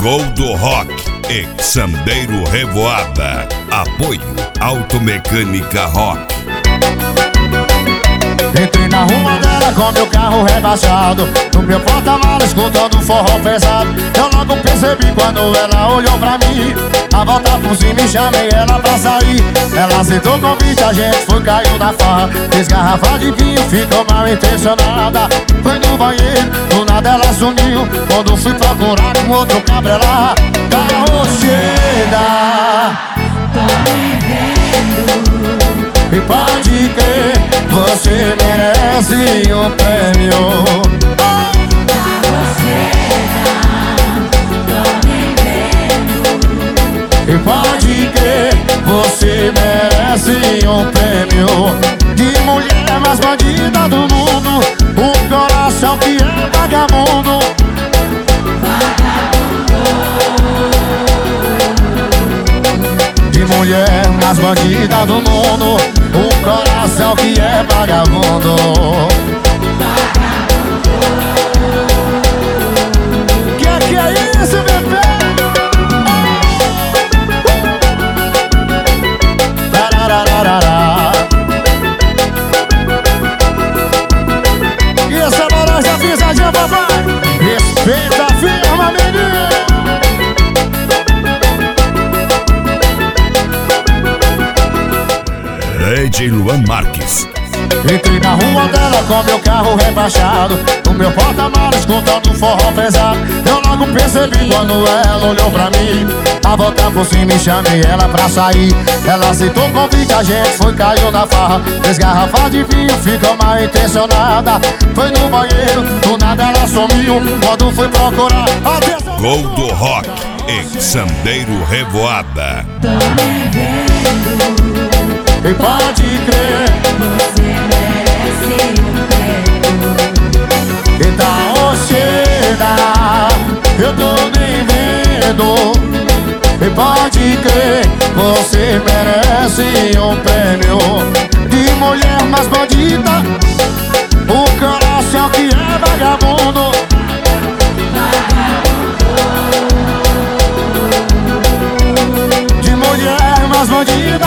Gol do Rock e Sandeiro Revoada. Apoio Automecânica Rock. Entrei na rua dela com meu carro rebaixado, no meu porta-malas escutando forró pesado. Eu logo percebi quando ela olhou pra mim. A volta por cima e chamei ela pra sair. Ela aceitou o convite, a gente foi, caiu na farra. Fez garrafa de vinho, ficou mal intencionada. Foi no banheiro, do nada ela sumiu. Quando fui procurar com outro cabra lá, carro chega. E pode crer, você merece um prêmio. E pode crer, você merece um prêmio. De mulher mais bandida do mundo, um coração que é vagabundo. De mulher mais bandida do mundo, um coração que é vagabundo. Que é isso, bebê? E essa laranja pisadinha, papai? Respeita a firma, menino. DJ Luan Marques. Entrei na rua dela com meu carro rebaixado, no meu porta-malas escutando forró pesado. Eu logo percebi quando ela olhou pra mim. A volta por cima e chamei ela pra sair. Ela aceitou o convite, a gente foi, caiu na farra. Fez garrafa de vinho, ficou mal intencionada. Foi no banheiro, do nada ela sumiu. Quando fui procurar, atenção. Gol do Rock e Sandeiro Revoada. E pode crer, você merece um prêmio. e tá cheira, eu tô nem vendo. E pode crer, você merece um prêmio. De mulher mais bandida, o coração que é vagabundo. De mulher mais bandida,